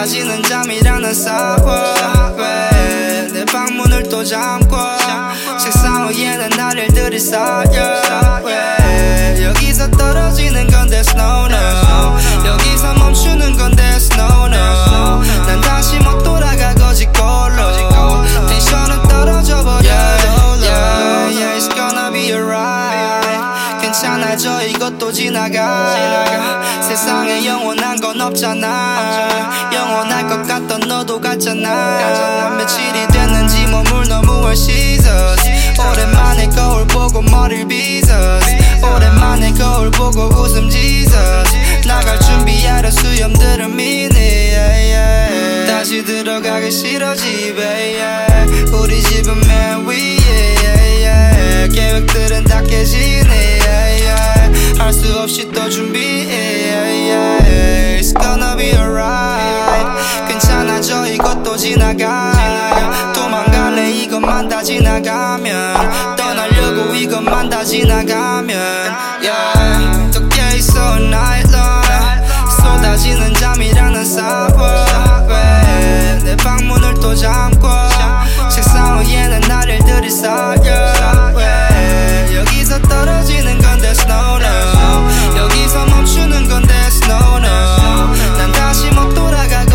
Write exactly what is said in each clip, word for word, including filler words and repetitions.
쏟아지는 잠이랑 난 싸워 왜 내 방문을 또 잠궈 책상 위에는 나를 들이싸여 왜 여기서 떨어지는 건 there's no no 여기서 멈추는 건 there's no no 난 다시 못 돌아가 거짓골로 텐션은 떨어져 버려 yeah, yeah, yeah, it's gonna be alright 괜찮아져 이것도 지나가 세상에 영원한 건 없잖아 영원할 것 같던 너도 같잖아 며칠이 됐는지 몸을 너무 월 씻어 오랜만에 거울 보고 머리를 빗어 오랜만에 거울 보고 웃음 짓어 나갈 준비하려 수염들을 미니 yeah, yeah. 다시 들어가기 싫어 집에 yeah. 우리 집은 맨 위에 yeah, yeah. 계획들은 다 깨지네 yeah, yeah. 할 수 없이 또 준비해 yeah, yeah. It's gonna be alright 괜찮아져 이것도 지나가 도망갈래 이것만 다 지나가면 떠나려고 이것만 다 지나가면 yeah. 또 깨있어 night long 쏟아지는 잠이랑 난 싸워 왜 내 방문을 또 잠궈 책상 위에는 나를 들이싸여 왜 여기서 떨어지는 건 there's no no 여기서 멈추는 건 there's no no 난 다시 못 돌아가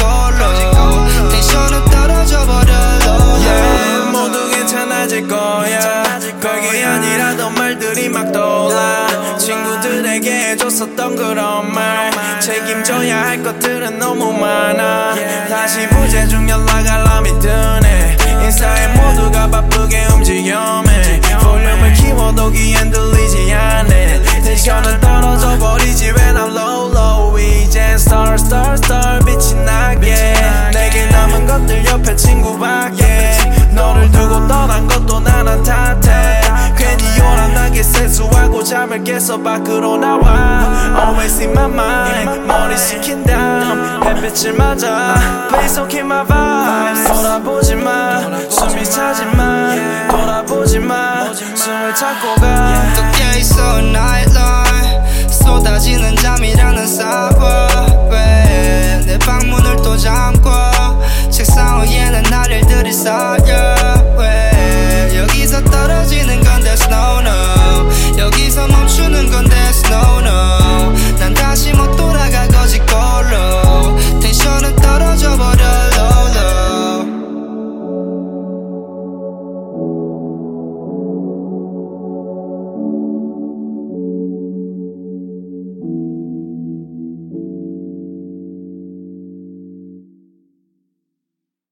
거짓골로 텐션은 떨어져 버려 yeah, 모두 괜찮아질 거야 별게 아니라던 말들이 막 떠올라 친구들에게 해줬었던 그런 말 책임져야 할 것들은 너무 많아 다시 부재중 연락 알람이 뜨네 인스타에 모두가 바쁘게 움직여매 볼륨을 키워도 귀엔 들리지 않네 텐션은 떨어져 버리지 when I'm low low 이젠 star star star 빛이 나게 내게 남은 것들 옆에 친구밖에 너를 두고 떠난 것도 나는 탓해 괜히 요란하게 세수하고 잠을 깨서 밖으로 나와 Always in my mind 머리 식힌 다음 햇빛을 맞아 Please don't keep my vibes 돌아보지 마 숨이 차지 마 돌아보지 마 숨을 참고 가